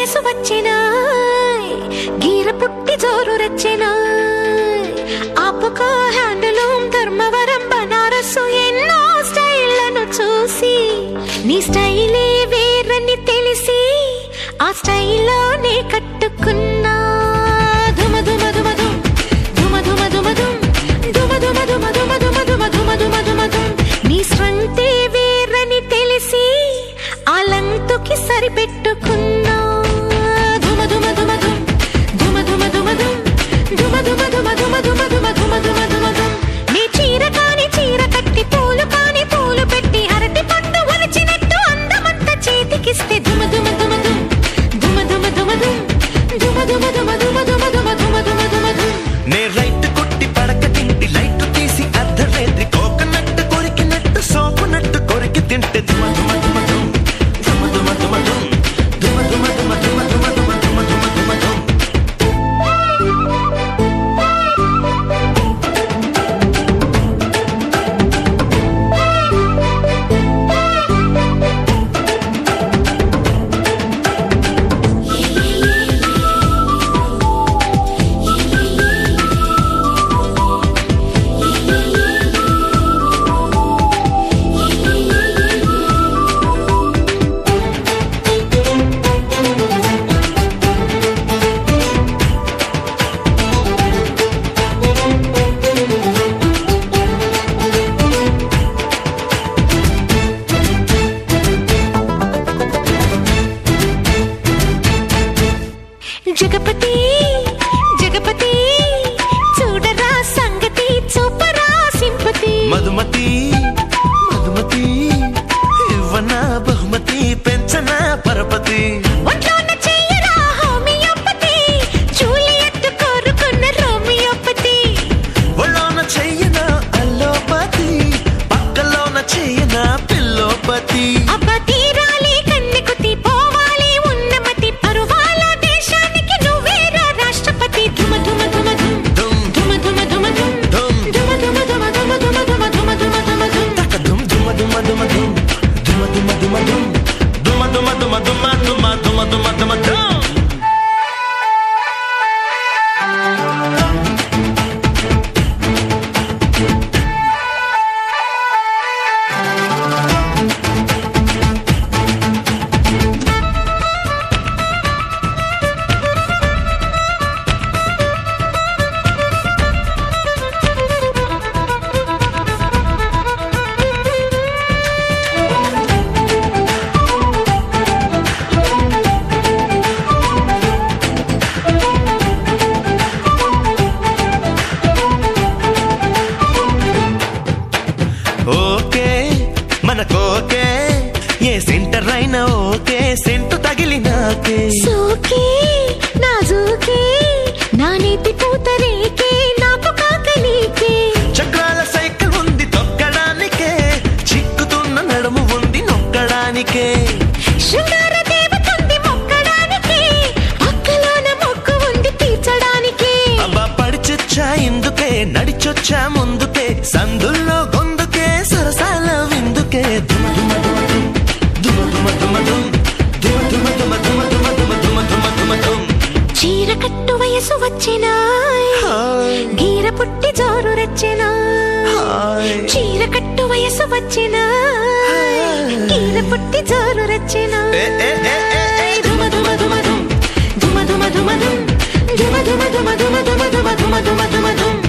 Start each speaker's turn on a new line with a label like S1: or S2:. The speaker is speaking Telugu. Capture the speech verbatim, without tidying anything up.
S1: వయసు వచ్చేనాయ్ గీర పుట్టి జోరు రచ్చెనాయ్ ఆపుకో హ్యాండ్లూమ్ ధర్మవరం బనారసు ఎన్నో స్టైళ్లను చూసి నీ స్టైలే వేరని తెలిసి ఆ స్టైల్లోనే కట్టుకున్నా ధుమ ధుమ ధుమ ధుమ్ ధుమ ధుమ ధుమ ధుమ్ ధుమ ధుమ ధుమ ధుమ ధుమ ధుమ ధుమ ధుమ ధుమ ధుమ్ నీ స్రంటే వేరని తెలిసి ఆ లంతుకి సరిపెట్టుకున్నా ధుమ ధుమ ధుమ ధుమ్ ధుమ ధుమ ధుమ ధుమ్ ధుమ ధుమ ధుమ ధుమ ధుమ ధుమ ధుమ ధుమ ధుమ ధుమ్ నీ చీర కాని చీర కట్టి పూలు కాని పూలు పెట్టి అరటి పండు ఒలిచినట్టు అందమంతా చేతికిస్తే ధుమ ధుమ ధుమ ధుమ్ ధుమ ధుమ ధుమ ధుమ్ ధుమ ధుమ ధుమ ధుమ ధుమ ధుమ ధుమ ధుమ ధుమ ధుమ్
S2: నే రైట్ కొట్టి పడక తింటి లైట్ తీసి అర్ధరేత్రి కోకనట్టు కొరికినట్టు సోకునట్టు కొరికి తింటే ధుమ ధుమ ధుమ ధుమ్ ధుమ ధుమ ధుమ ధుమ్ ధుమ ధుమ ధుమ ధుమ ధుమ ధుమ ధుమ ధుమ ధుమ ధుమ్
S1: జగపతి జగపతి చూడరా సంగతి చూపరా సింపతి
S2: మధుమతి మధుమతి ఇవ్వన బహుమతి పెంచన పరపతి
S1: ఒంట్లోన చెయ్యరా హోమియోపతి జూలియట్ కోరుకున్న రోమియోపతి
S2: ఒళ్ళోన చెయ్యన అల్లోపతి పక్కలోన చెయ్యన పిల్లోపతి
S1: అబ్బా తీరాలి కన్నెకుతి పోవాలి ఉన్నమతి పరువాల దేశానికి నువ్వేరా రాష్ట్రపతి ధుమ ధుమ ధుమ ధుమ్
S2: ధుమ్
S1: ధుమ ధుమ ధుమ ధుమ్
S2: ధుమ్
S1: ధుమ ధుమ ధుమ ధుమ ధుమ ధుమ ధుమ ధుమ ధుమ ధుమ్
S2: తక ధుమ్ ధుమ ధుమ ధుమ ధుమ్ ధుమ ధుమ ధుమ ధుమ్ ధుమ ధుమ ధుమ ధుమ ధుమ ధుమ ధుమ ధుమ ధుమ్ ఓకే మనకోకే ఏ సెంటర్ అయినా ఓకే సెంటు తగిలినాకే
S1: సోకే నాజూకే నా నీతి పూతరేకే నాకు కాకలీకే
S2: చక్రాల సైకిల్ ఉంది తొక్కడానికే చిక్కుతున్న నడుము ఉంది నొక్కడానికే
S1: శృంగార దేవతుంది మొక్కడానికే అక్కలోన మొక్కు ఉంది తీర్చడానికే
S2: అబ్బా పడిచొచ్చా ఇందుకే నడిచొచ్చా ముందుకే సందుల్లో గొందుకే సరసాల విందుకే ధుమ ధుమ ధుమ ధుమ ధుమ ధుమ ధుమ ధుమ ధుమ ధుమ ధుమ ధుమ ధుమ ధుమ ధుమ ధుమ ధుమ
S1: చీర కట్టు వయసు వచ్చినాయ్ గీర పుట్టి జోరు రచ్చెనాయ్ చీర కట్టు వయసు వచ్చినాయ్ గీర పుట్టి జోరు రచ్చెనాయ్ ధుమ ధుమ ధుమ ధుమ్ ధుమ ధుమ ధుమ ధుమ్ ధుమ ధుమ ధుమ ధుమ ధుమ ధుమ ధుమ ధుమ ధుమ ధుమ్